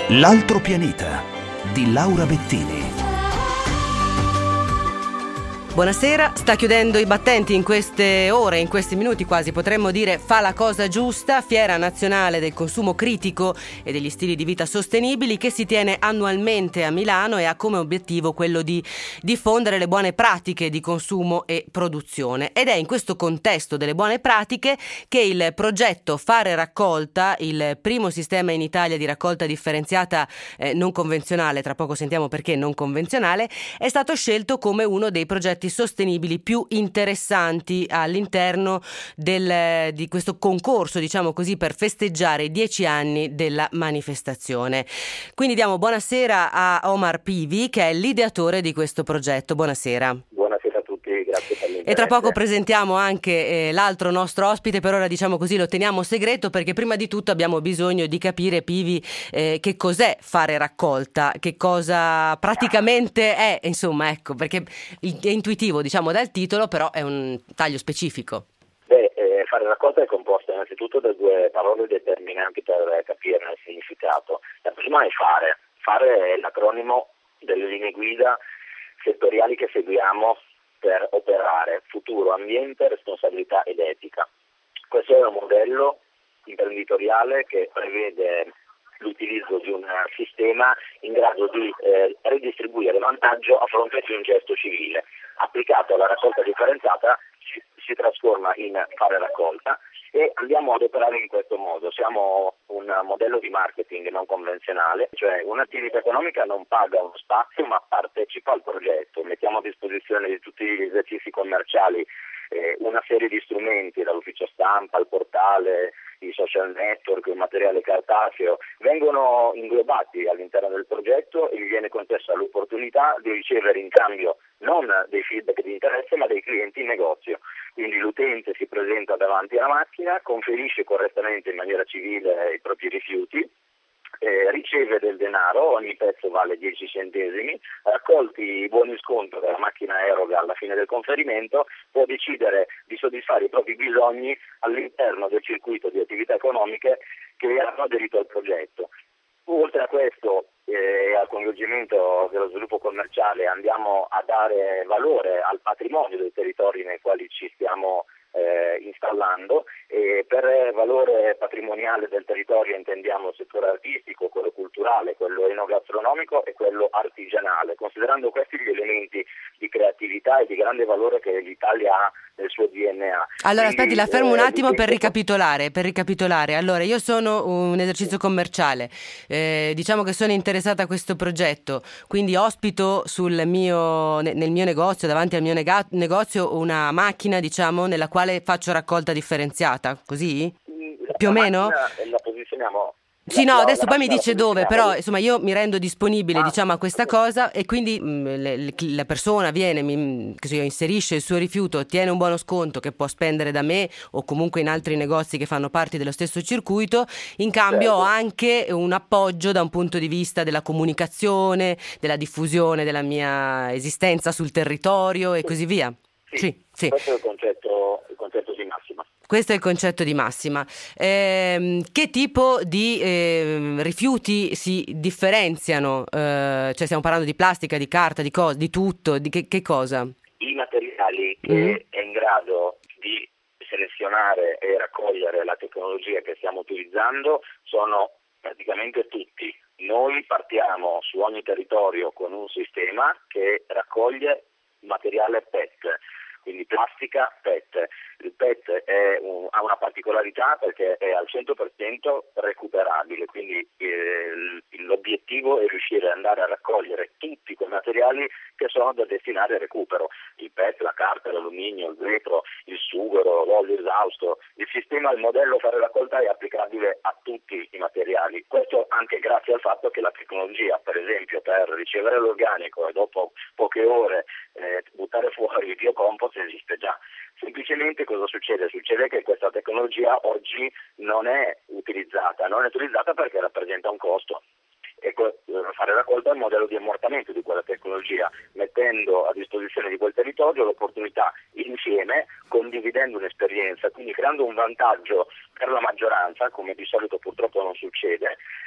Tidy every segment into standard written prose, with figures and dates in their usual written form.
L'altro pianeta di Laura Bettini. Buonasera, sta chiudendo i battenti in queste ore, in questi minuti quasi, potremmo dire fa la cosa giusta, Fiera Nazionale del Consumo Critico e degli Stili di Vita Sostenibili, che si tiene annualmente a Milano e ha come obiettivo quello di diffondere le buone pratiche di consumo e produzione. Ed è in questo contesto delle buone pratiche che il progetto Fare Raccolta, il primo sistema in Italia di raccolta differenziata non convenzionale, tra poco sentiamo perché non convenzionale, è stato scelto come uno dei progetti sostenibili più interessanti all'interno di questo concorso, diciamo così, per festeggiare i 10 anni della manifestazione. Quindi diamo buonasera a Omar Pivi, che è l'ideatore di questo progetto. Buonasera. Buonasera a tutti, grazie per l'interesse. E tra poco presentiamo anche l'altro nostro ospite, per ora diciamo così lo teniamo segreto perché prima di tutto abbiamo bisogno di capire, Pivi, che cos'è Fare Raccolta, che cosa praticamente è, insomma, ecco, perché è intuitivo diciamo dal titolo, però è un taglio specifico. Fare Raccolta è composta innanzitutto da due parole determinanti per capirne il significato. La prima è fare. Fare è l'acronimo delle linee guida settoriali che seguiamo per operare: futuro, ambiente, responsabilità ed etica. Questo è un modello imprenditoriale che prevede l'utilizzo di un sistema in grado di ridistribuire vantaggio a fronte di un gesto civile. Applicato alla raccolta differenziata si trasforma in Fare Raccolta e andiamo ad operare in questo modo. Siamo un modello di marketing non convenzionale, cioè un'attività economica non paga uno spazio ma partecipa al progetto. Mettiamo a disposizione di tutti gli esercizi commerciali una serie di strumenti, dall'ufficio stampa al portale, i social network, il materiale cartaceo, vengono inglobati all'interno del progetto e gli viene concessa l'opportunità di ricevere in cambio non dei feedback di interesse ma dei clienti in negozio. Quindi l'utente si presenta davanti alla macchina, conferisce correttamente in maniera civile i propri rifiuti, riceve del denaro, ogni pezzo vale 10 centesimi, raccolti i buoni sconto che la macchina eroga alla fine del conferimento, può decidere di soddisfare i propri bisogni all'interno del circuito di attività economiche che hanno aderito al progetto. Oltre a questo e al coinvolgimento dello sviluppo commerciale andiamo a dare valore al patrimonio dei territori nei quali ci stiamo installando, e per valore patrimoniale del territorio intendiamo il settore artistico, quello culturale, quello enogastronomico e quello artigianale, considerando questi gli elementi di creatività e di grande valore che l'Italia ha nel suo DNA. Allora Quindi, aspetti, la fermo un attimo per ricapitolare. Allora, io sono un esercizio commerciale, diciamo che sono interessata a questo progetto, quindi ospito nel mio negozio, davanti al mio negozio, una macchina, diciamo, nella quale faccio raccolta differenziata, così? Più o meno? La posizioniamo. Sì, no, adesso poi mi dice dove, però insomma io mi rendo disponibile diciamo a questa cosa e quindi la persona viene, così, inserisce il suo rifiuto, ottiene un buono sconto che può spendere da me o comunque in altri negozi che fanno parte dello stesso circuito. In cambio ho anche un appoggio da un punto di vista della comunicazione, della diffusione della mia esistenza sul territorio e così via. Sì. Questo è il concetto di massima. Questo è il concetto di massima. Che tipo di rifiuti si differenziano? Cioè stiamo parlando di plastica, di carta, di tutto, di che cosa? I materiali che è in grado di selezionare e raccogliere la tecnologia che stiamo utilizzando sono praticamente tutti. Noi partiamo su ogni territorio con un sistema che raccoglie materiale PET. Quindi plastica PET. Il PET ha una particolarità perché è al 100% recuperabile, quindi l'obiettivo è riuscire ad andare a raccogliere tutti quei materiali che sono da destinare al recupero. Il PET, la carta, l'alluminio, il vetro, il sughero, l'olio esausto. Il sistema, il modello Fare Raccolta è applicabile a tutti i materiali. Questo anche grazie al fatto che la tecnologia, per esempio, per ricevere l'organico e dopo poche ore buttare fuori il biocompost esiste già. Semplicemente cosa succede? Succede che questa tecnologia oggi non è utilizzata perché rappresenta un costo. E Fare Raccolta è un modello di ammortamento di quella tecnologia, mettendo a disposizione di quel territorio l'opportunità insieme, condividendo un'esperienza, quindi creando un vantaggio per la maggioranza, come di solito purtroppo non succede,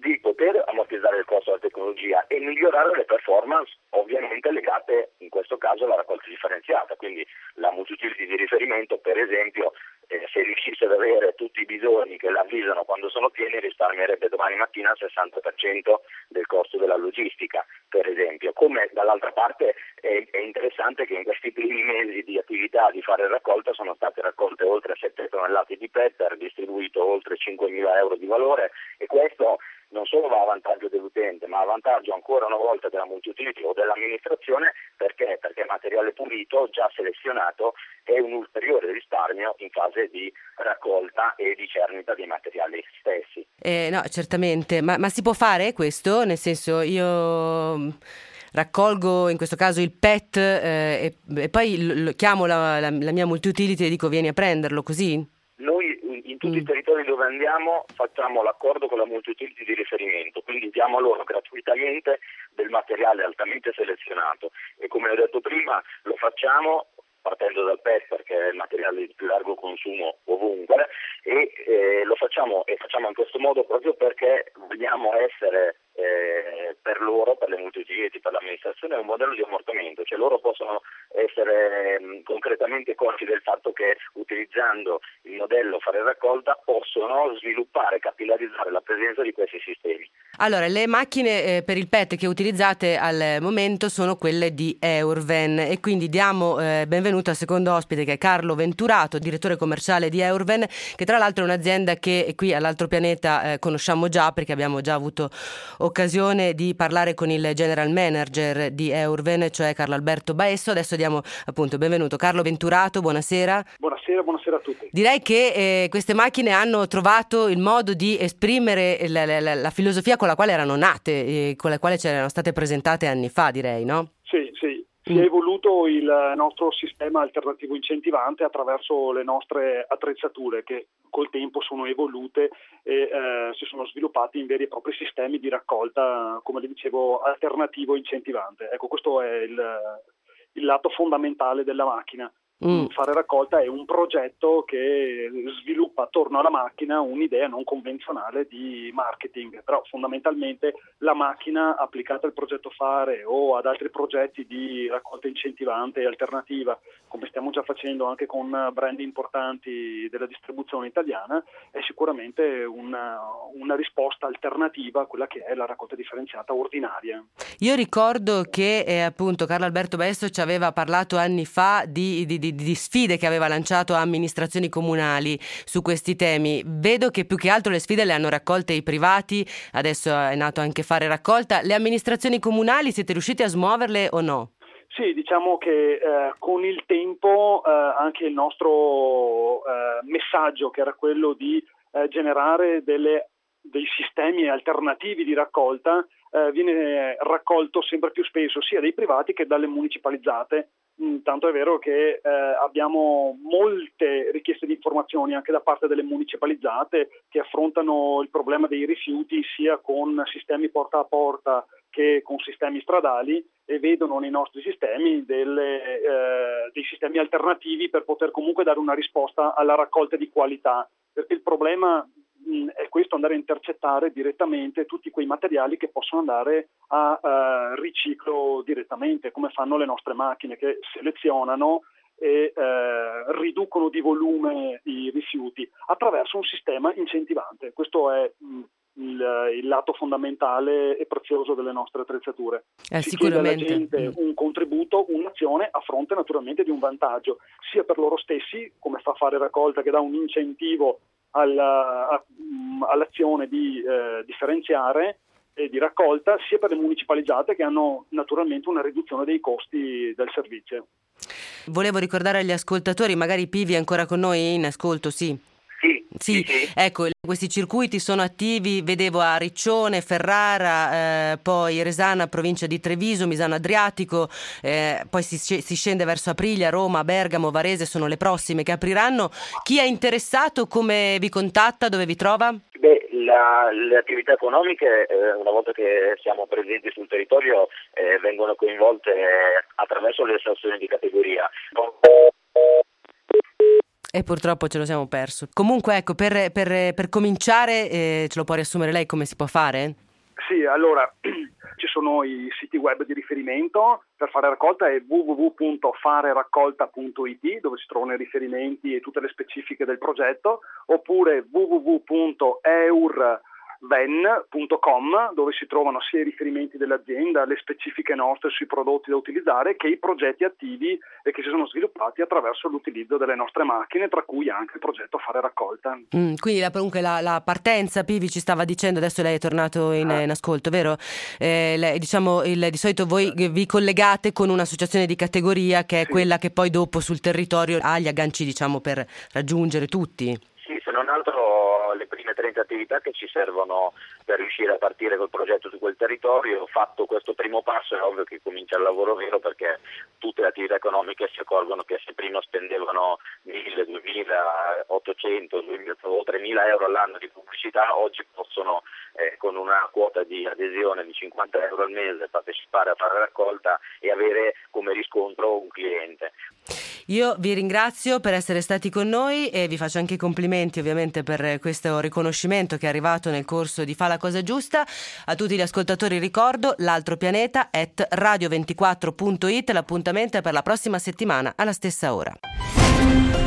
di poter ammortizzare il costo della tecnologia e migliorare le performance ovviamente legate in questo caso alla raccolta differenziata, quindi la multi-utility di riferimento per esempio se riuscisse ad avere tutti i bisogni che l'avvisano quando sono pieni risparmierebbe domani mattina il 60% del costo della logistica per esempio, come dall'altra parte è interessante che in questi primi mesi di attività di fare raccolta sono state raccolte oltre 7 tonnellate di PET, distribuito oltre 5.000 euro di valore e questo non solo va a vantaggio dell'utente ma a vantaggio ancora una volta della multi-utility o dell'amministrazione perché materiale pulito già selezionato è un ulteriore risparmio in fase di raccolta e di cernita dei materiali stessi. No, certamente, ma si può fare questo? Nel senso io raccolgo in questo caso il PET e poi chiamo la mia multi-utility e dico vieni a prenderlo così? Noi in tutti i territori dove andiamo facciamo l'accordo con la multi-utility di riferimento, quindi diamo loro gratuitamente del materiale altamente selezionato e come ho detto prima lo facciamo partendo dal PET perché è il materiale di più largo consumo ovunque e lo facciamo in questo modo proprio perché vogliamo essere per loro, per le multi-utility, per l'amministrazione un modello di ammortamento, cioè loro possono essere concretamente consci del fatto che utilizzando il modello fare raccolta possono sviluppare, capillarizzare la presenza di questi sistemi. Allora, le macchine per il PET che utilizzate al momento sono quelle di Eurven e quindi diamo benvenuto al secondo ospite che è Carlo Venturato, direttore commerciale di Eurven, che tra l'altro è un'azienda che qui all'altro pianeta conosciamo già perché abbiamo già avuto occasione di parlare con il general manager di Eurven, cioè Carlo Alberto Baesso. Adesso diamo appunto benvenuto Carlo Venturato, buonasera. Buonasera a tutti. Direi che queste macchine hanno trovato il modo di esprimere la filosofia con la quale erano nate, con la quale c'erano state presentate anni fa, direi, no? Sì. Si è evoluto il nostro sistema alternativo incentivante attraverso le nostre attrezzature che col tempo sono evolute e si sono sviluppati in veri e propri sistemi di raccolta, come vi dicevo, alternativo incentivante. Ecco, questo è il lato fondamentale della macchina. Fare raccolta è un progetto che sviluppa attorno alla macchina un'idea non convenzionale di marketing, però fondamentalmente la macchina applicata al progetto Fare o ad altri progetti di raccolta incentivante e alternativa, come stiamo già facendo anche con brand importanti della distribuzione italiana, è sicuramente una risposta alternativa a quella che è la raccolta differenziata ordinaria. Io ricordo che appunto Carlo Alberto Baesso ci aveva parlato anni fa di sfide che aveva lanciato a amministrazioni comunali su questi temi. Vedo che più che altro le sfide le hanno raccolte i privati, adesso è nato anche Fare Raccolta. Le amministrazioni comunali siete riusciti a smuoverle o no? Sì, diciamo che con il tempo anche il nostro messaggio, che era quello di generare dei sistemi alternativi di raccolta, viene raccolto sempre più spesso sia dai privati che dalle municipalizzate. Tanto è vero che abbiamo molte richieste di informazioni anche da parte delle municipalizzate che affrontano il problema dei rifiuti sia con sistemi porta a porta che con sistemi stradali e vedono nei nostri sistemi dei sistemi alternativi per poter comunque dare una risposta alla raccolta di qualità, perché il problema è questo, andare a intercettare direttamente tutti quei materiali che possono andare a riciclo direttamente, come fanno le nostre macchine che selezionano e riducono di volume i rifiuti attraverso un sistema incentivante. Questo è il lato fondamentale e prezioso delle nostre attrezzature. Si chiede alla gente un contributo, un'azione a fronte naturalmente di un vantaggio, sia per loro stessi, come fa Fare Raccolta che dà un incentivo all'azione di differenziare e di raccolta, sia per le municipalizzate che hanno naturalmente una riduzione dei costi del servizio. Volevo ricordare agli ascoltatori, magari Pivi è ancora con noi in ascolto, sì. Sì. Ecco, questi circuiti sono attivi, vedevo a Riccione, Ferrara, poi Resana, provincia di Treviso, Misano Adriatico, poi si scende verso Aprilia, Roma, Bergamo, Varese, sono le prossime che apriranno. Chi è interessato, come vi contatta, dove vi trova? Le attività economiche, una volta che siamo presenti sul territorio, vengono coinvolte attraverso le associazioni di categoria. E purtroppo ce lo siamo perso. Comunque ecco, per cominciare ce lo può riassumere lei come si può fare? Sì, allora ci sono i siti web di riferimento per fare raccolta, è www.fareraccolta.it, dove si trovano i riferimenti e tutte le specifiche del progetto, oppure www.eurven.com, dove si trovano sia i riferimenti dell'azienda, le specifiche nostre sui prodotti da utilizzare, che i progetti attivi e che si sono sviluppati attraverso l'utilizzo delle nostre macchine, tra cui anche il progetto Fare Raccolta. Quindi comunque la partenza, Pivi ci stava dicendo, adesso lei è tornato in ascolto, vero? Di solito voi vi collegate con un'associazione di categoria che è quella che poi dopo sul territorio ha gli agganci, diciamo, per raggiungere tutti. Sì, se non altro le prime 30 attività che ci servono per riuscire a partire col progetto su quel territorio. Fatto questo primo passo è ovvio che comincia il lavoro vero, perché tutte le attività economiche si accorgono che se prima spendevano 1.000, 2.000, 800 o 3.000 euro all'anno di pubblicità, oggi possono con una quota di adesione di 50 euro al mese partecipare a Fare Raccolta e avere come riscontro un cliente. Io vi ringrazio per essere stati con noi e vi faccio anche i complimenti ovviamente per questo riconoscimento che è arrivato nel corso di Fa la cosa giusta. A tutti gli ascoltatori ricordo l'altro pianeta @radio24.it, l'appuntamento è per la prossima settimana alla stessa ora.